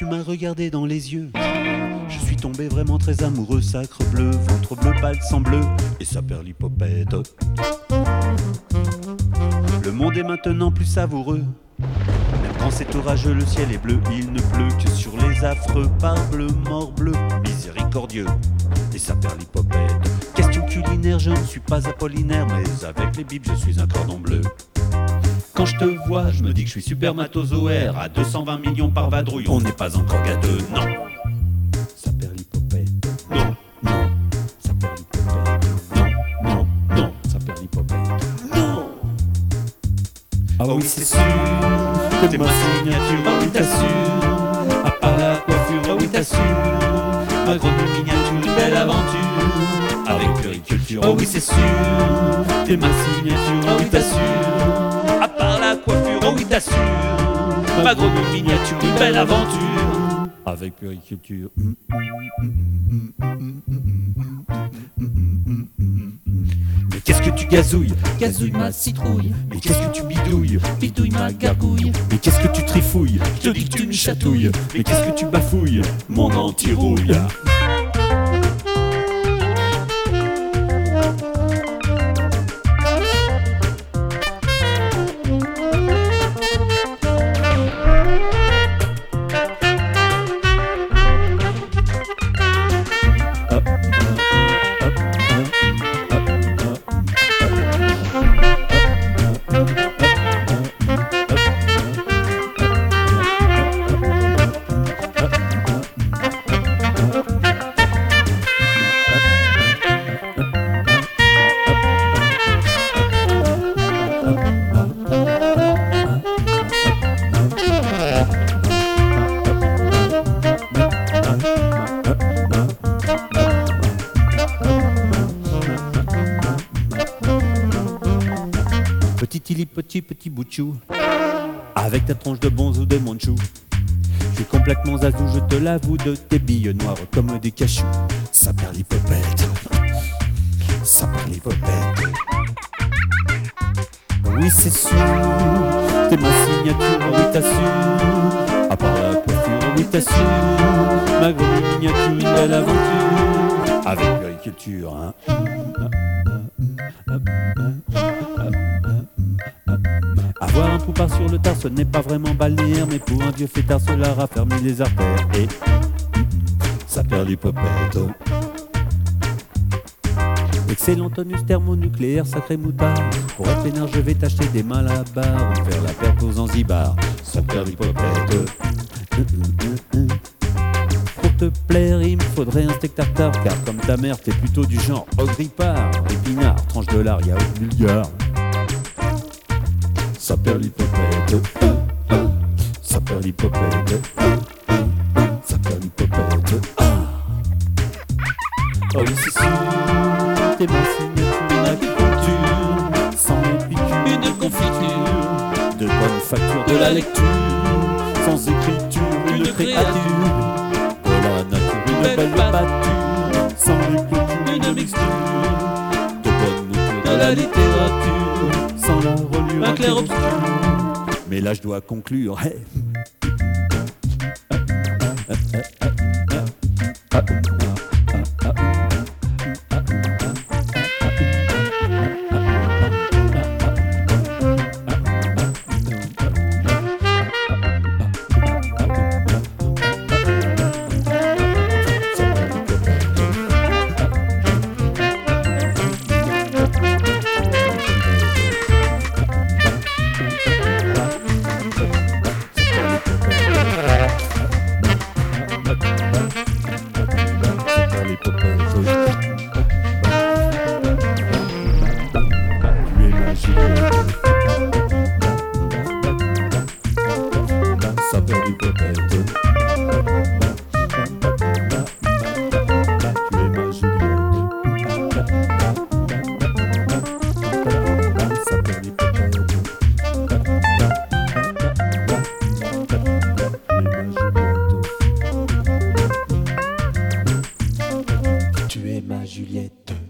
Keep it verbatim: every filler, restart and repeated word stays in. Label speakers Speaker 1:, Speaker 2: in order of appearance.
Speaker 1: tu m'as regardé dans les yeux. Je suis tombé vraiment très amoureux, sacre bleu, ventre bleu, pâle, sang bleu, et sa perlipopette. Le monde est maintenant plus savoureux. Même quand c'est orageux, le ciel est bleu, il ne pleut que sur les affreux parbleu, mort bleu, miséricordieux, et sa perlipopette. Question culinaire, je ne suis pas apollinaire, mais avec les bibles, je suis un cordon bleu. Quand je te vois, je me dis que je suis supermatozoaire. À deux cent vingt millions par vadrouille, on n'est pas encore gâteux, non. Sa perlipopette, non, non. Sa perlipopette, non, non, non. Sa perlipopette, non. Ah oui, c'est sûr, t'es ma signature, ah oui, t'assures. À part la coiffure, ah oui, t'assures. Ma grande miniature, une belle aventure. Avec puriculture, ah oui, c'est sûr. T'es ma signature, ah oui, t'assures. À part la coiffure, oh oui t'assures. Ma grosse miniature, une belle aventure. Avec puriculture. Mais qu'est-ce que tu gazouilles?
Speaker 2: Gazouille ma citrouille,
Speaker 1: Mais qu'est-ce que tu bidouilles?
Speaker 2: bidouille ma gargouille.
Speaker 1: Mais qu'est-ce que tu trifouilles? Je te dis que tu me chatouilles. Mais qu'est-ce que tu bafouilles? Mon anti-rouille. Petit tili, petit, petit bout de chou, avec ta tronche de bonzou de manchou. Je suis complètement zazou, je te l'avoue, de tes billes noires comme des cachous. Ça perlipopette, ça perlipopette. Oui, c'est sûr, t'es ma signature, oui, t'assures. À part la coiffure, oui, t'assures. Ma grosse miniature, une belle aventure. Avec l'agriculture, hein. Avoir un poupard sur le tard, ce n'est pas vraiment balnéaire, mais pour un vieux fêtard, cela raffermit les artères. Et ça perlipopette. Excellent tonus thermonucléaire, sacré moutard. Pour être peinard, je vais t'acheter des malabars ou faire la perte aux Zanzibar. Ça perlipopette. Pour te plaire, il me faudrait un steak tartare, car comme ta mère, t'es plutôt du genre ogrippard. Épinard, tranche de lard, yaourt bulgare. Ça perlipopette, ça perlipopette, ça perlipopette. Oh oui, c'est sûr, t'es ma signature, une agriculture, sans épicure,
Speaker 2: Une confiture,
Speaker 1: de bonne facture, de la lecture, sans écriture, une,
Speaker 2: Une
Speaker 1: créature, de la nature, une
Speaker 2: belle
Speaker 1: belle
Speaker 2: pâture,
Speaker 1: pâture, sans écriture,
Speaker 2: une mixture,
Speaker 1: de bonne mouture,
Speaker 2: de la littérature,
Speaker 1: sans la reliure,
Speaker 2: un clair-obscur.
Speaker 1: Mais là je dois conclure. Hey. Tu es ma Juliette.